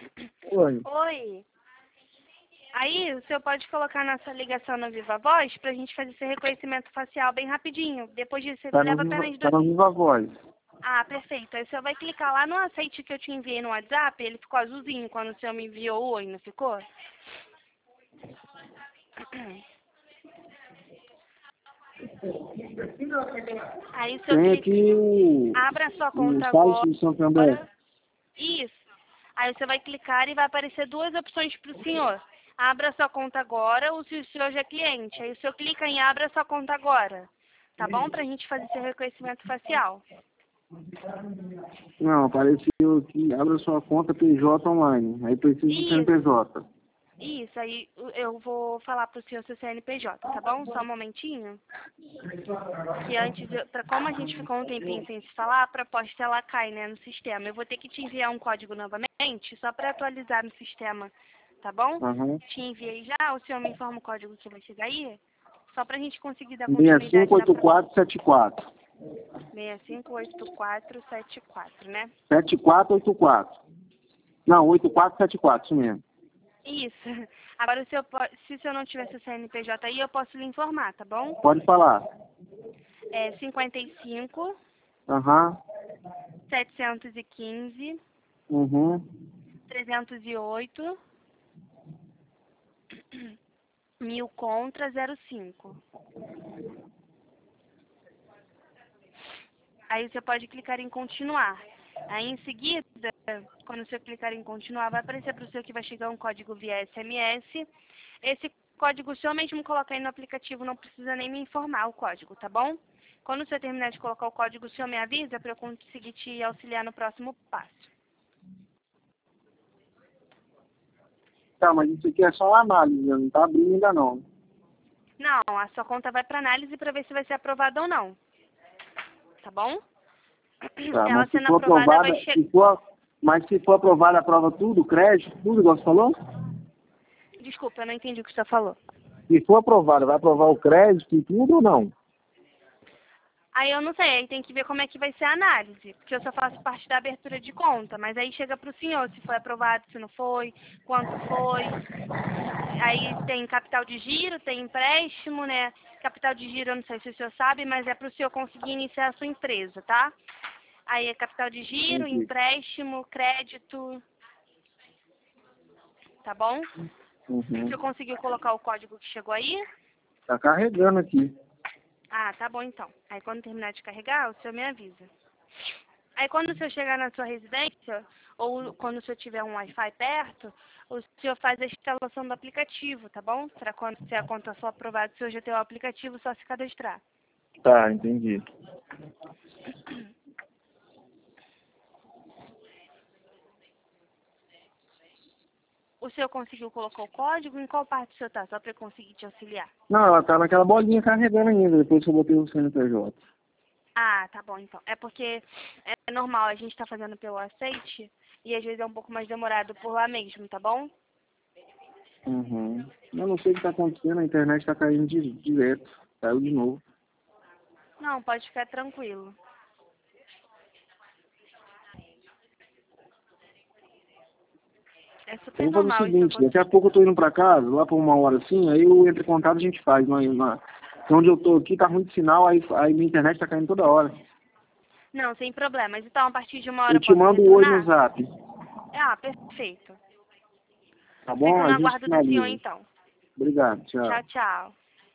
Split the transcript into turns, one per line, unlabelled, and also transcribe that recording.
Oi.
Oi. Aí, o senhor pode colocar nossa ligação no Viva Voz pra gente fazer esse reconhecimento facial bem rapidinho. Depois disso,
Tá
leva apenas
no Viva Voz.
Ah, perfeito. Aí o senhor vai clicar lá no aceite que eu te enviei no WhatsApp. Ele ficou azulzinho quando o senhor me enviou oi, não ficou? Aí o senhor
Tem
clica...
aqui
Abra a sua
o
conta
site do Santander.
Isso. Aí você vai clicar e vai aparecer duas opções para o senhor. Abra sua conta agora ou se o senhor já é cliente. Aí o senhor clica em abra sua conta agora. Tá bom? Pra gente fazer esse reconhecimento facial.
Não, apareceu aqui, abra sua conta PJ online. Aí precisa do CNPJ.
Isso, aí eu vou falar pro senhor seu CNPJ, tá bom? Só um momentinho. Que antes, como a gente ficou um tempinho sem se falar, a proposta ela cai, né, no sistema. Eu vou ter que te enviar um código novamente, só para atualizar no sistema, tá bom?
Uhum.
Te enviei já, o senhor me informa o código que vai chegar aí? Só pra gente conseguir dar continuidade
658474.
658474, né?
7484. Não, 8474, isso mesmo.
Isso. Agora, se o senhor não tiver seu CNPJ aí, eu posso lhe informar, tá bom?
Pode falar.
É 55
Aham.
715
Uhum.
308 1000 contra 05. Aí você pode clicar em continuar. Aí em seguida, quando você clicar em continuar, vai aparecer para o senhor que vai chegar um código via SMS. Esse código o senhor mesmo coloca aí no aplicativo, não precisa nem me informar o código, tá bom? Quando o senhor terminar de colocar o código, o senhor me avisa para eu conseguir te auxiliar no próximo passo.
Tá, mas isso aqui é só uma análise, não tá abrindo ainda não.
Não, a sua conta vai para análise para ver se vai ser aprovada ou não. Tá bom?
Tá,
Ela
mas se
sendo
for
aprovada,
aprovada, mas se for aprovada, aprova tudo, crédito, tudo, igual você falou?
Desculpa, eu não entendi o que você falou.
Se for aprovada, vai aprovar o crédito e tudo ou não?
Aí eu não sei, aí tem que ver como é que vai ser a análise, porque eu só faço parte da abertura de conta, mas aí chega para o senhor se foi aprovado, se não foi, quanto foi. Aí tem capital de giro, tem empréstimo, né? Capital de giro eu não sei se o senhor sabe, mas é para o senhor conseguir iniciar a sua empresa, tá? Aí é capital de giro,
Entendi.
empréstimo, crédito, tá bom? O
Uhum.
senhor conseguiu colocar o código que chegou aí?
Tá carregando aqui.
Ah, tá bom então. Aí quando terminar de carregar, o senhor me avisa. Aí quando o senhor chegar na sua residência, ou quando o senhor tiver um Wi-Fi perto, o senhor faz a instalação do aplicativo, tá bom? Para quando se a conta for aprovada, o senhor já tem o aplicativo, só se cadastrar.
Tá, entendi.
O senhor conseguiu colocar o código? Em qual parte o senhor tá? Só para eu conseguir te auxiliar.
Não, ela tá naquela bolinha carregando ainda, depois que eu botei o CNPJ.
Ah, tá bom então. É porque é normal, a gente tá fazendo pelo aceite e às vezes é um pouco mais demorado por lá mesmo, tá bom?
Uhum. Eu não sei o que tá acontecendo, a internet tá caindo direto. Caiu de novo.
Não, pode ficar tranquilo. É super
Eu vou fazer o
normal isso
seguinte, daqui a
acontecer.
pouco eu tô indo pra casa, lá por uma hora assim, aí eu entro em contato e a gente faz. Onde eu tô aqui tá ruim de sinal, aí minha internet tá caindo toda hora.
Não, sem problemas. Então, a partir de uma hora
Eu
eu
te
posso
mando o oi no
retornar?
zap,
Ah, perfeito.
tá
Fico
bom?
no
A gente
aguardo do senhor,
finaliza.
então.
Obrigado, tchau.
Tchau, tchau.